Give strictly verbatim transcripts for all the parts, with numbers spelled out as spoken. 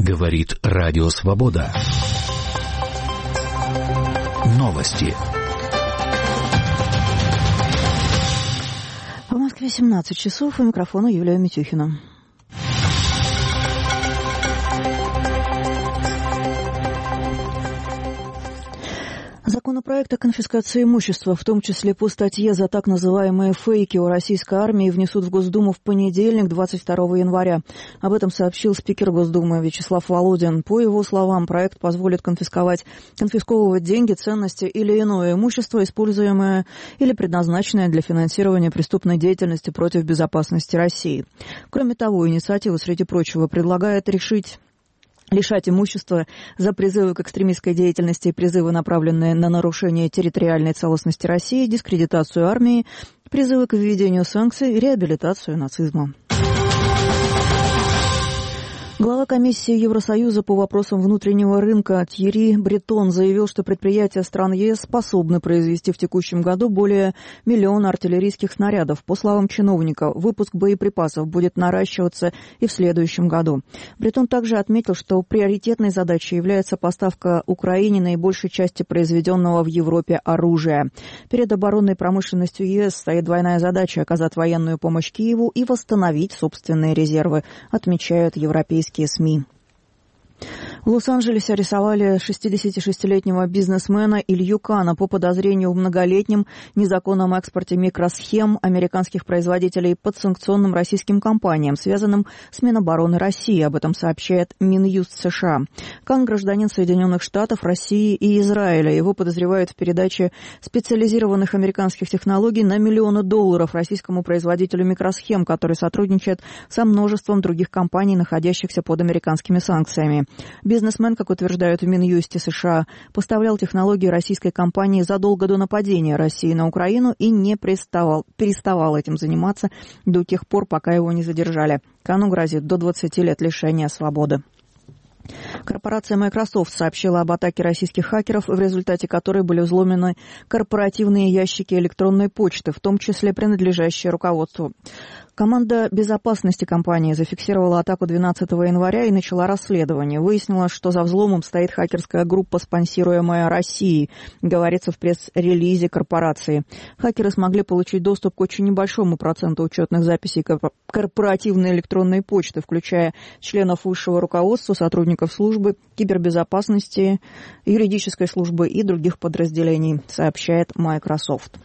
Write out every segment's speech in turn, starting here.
Говорит Радио Свобода. Новости. В Москве семнадцать часов, у микрофона Юлия Митюхина. Законопроект о конфискации имущества, в том числе по статье за так называемые фейки о российской армии, внесут в Госдуму в понедельник, двадцать второго января. Об этом сообщил спикер Госдумы Вячеслав Володин. По его словам, проект позволит конфисковать, конфисковывать деньги, ценности или иное имущество, используемое или предназначенное для финансирования преступной деятельности против безопасности России. Кроме того, инициатива, среди прочего, предлагает решить... лишать имущества за призывы к экстремистской деятельности и призывы, направленные на нарушение территориальной целостности России, дискредитацию армии, призывы к введению санкций и реабилитацию нацизма. Глава комиссии Евросоюза по вопросам внутреннего рынка Тьерри Бретон заявил, что предприятия стран ЕС способны произвести в текущем году более миллиона артиллерийских снарядов. По словам чиновника, выпуск боеприпасов будет наращиваться и в следующем году. Бретон также отметил, что приоритетной задачей является поставка Украине наибольшей части произведенного в Европе оружия. Перед оборонной промышленностью ЕС стоит двойная задача – оказать военную помощь Киеву и восстановить собственные резервы, отмечают европейские СМИ. В Лос-Анджелесе арестовали шестидесятишестилетнего бизнесмена Илью Кана по подозрению в многолетнем незаконном экспорте микросхем американских производителей подсанкционным российским компаниям, связанным с Минобороны России. Об этом сообщает Минюст США. Кан – гражданин Соединенных Штатов, России и Израиля. Его подозревают в передаче специализированных американских технологий на миллионы долларов российскому производителю микросхем, который сотрудничает со множеством других компаний, находящихся под американскими санкциями. Бизнесмен, как утверждают в Минюсте США, поставлял технологии российской компании задолго до нападения России на Украину и не переставал, переставал этим заниматься до тех пор, пока его не задержали. Кану грозит до двадцати лет лишения свободы. Корпорация Microsoft сообщила об атаке российских хакеров, в результате которой были взломаны корпоративные ящики электронной почты, в том числе принадлежащие руководству. Команда безопасности компании зафиксировала атаку двенадцатого января и начала расследование. Выяснилось, что за взломом стоит хакерская группа, спонсируемая Россией, говорится в пресс-релизе корпорации. Хакеры смогли получить доступ к очень небольшому проценту учетных записей корпоративной электронной почты, включая членов высшего руководства, сотрудников службы кибербезопасности, юридической службы и других подразделений, сообщает Microsoft.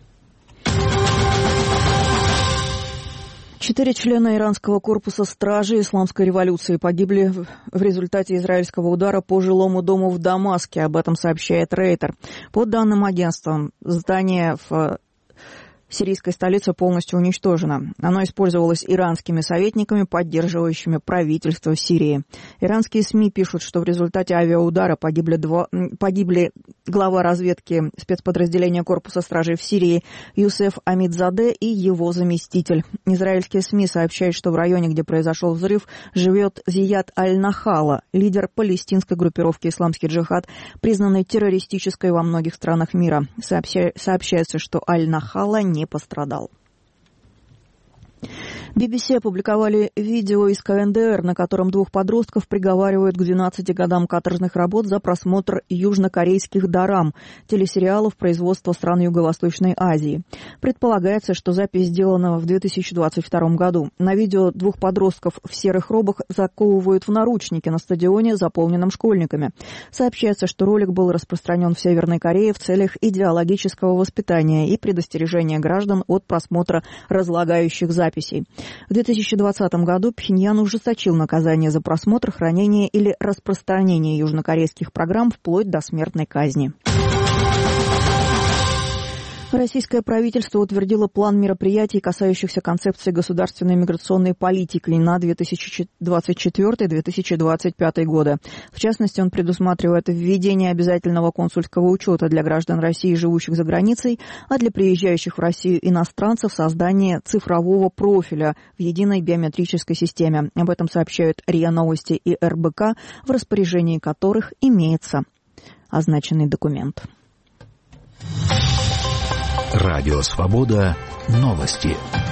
Четыре члена иранского корпуса стражи исламской революции погибли в результате израильского удара по жилому дому в Дамаске. Об этом сообщает Рейтер. По данным агентства, здание в сирийской столице полностью уничтожено. Оно использовалось иранскими советниками, поддерживающими правительство Сирии. Иранские СМИ пишут, что в результате авиаудара погибли, два, погибли глава разведки спецподразделения корпуса стражей в Сирии Юсеф Амидзаде и его заместитель. Израильские СМИ сообщают, что в районе, где произошел взрыв, живет Зияд Аль-Нахала, лидер палестинской группировки «Исламский джихад», признанной террористической во многих странах мира. Сообща... Сообщается, что Аль-Нахала не пострадал. би би си опубликовали видео из ка эн дэ эр, на котором двух подростков приговаривают к двенадцати годам каторжных работ за просмотр южнокорейских дорам, телесериалов производства стран Юго-Восточной Азии. Предполагается, что запись сделана в две тысячи двадцать втором году. На видео двух подростков в серых робах заковывают в наручники на стадионе, заполненном школьниками. Сообщается, что ролик был распространен в Северной Корее в целях идеологического воспитания и предостережения граждан от просмотра разлагающих записей. В две тысячи двадцатом году Пхеньян ужесточил наказание за просмотр, хранение или распространение южнокорейских программ вплоть до смертной казни. Российское правительство утвердило план мероприятий, касающихся концепции государственной миграционной политики на две тысячи двадцать четвёртый — две тысячи двадцать пятый годы. В частности, он предусматривает введение обязательного консульского учета для граждан России, живущих за границей, а для приезжающих в Россию иностранцев создание цифрового профиля в единой биометрической системе. Об этом сообщают РИА Новости и эр бэ ка, в распоряжении которых имеется означенный документ. Радио Свобода. Новости.